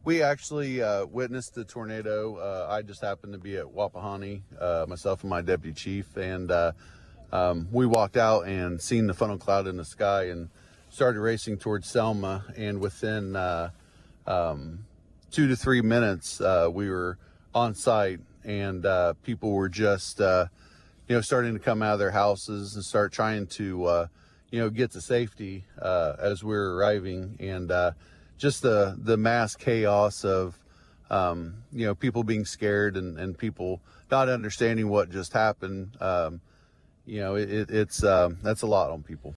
We actually witnessed the tornado. I just happened to be at Wapahani, myself and my deputy chief, and we walked out and seen the funnel cloud in the sky and started racing towards Selma. And within 2 to 3 minutes, we were on site, and people were just, starting to come out of their houses and start trying to, get to safety as we were arriving. And just the mass chaos of, people being scared and people not understanding what just happened. That's a lot on people.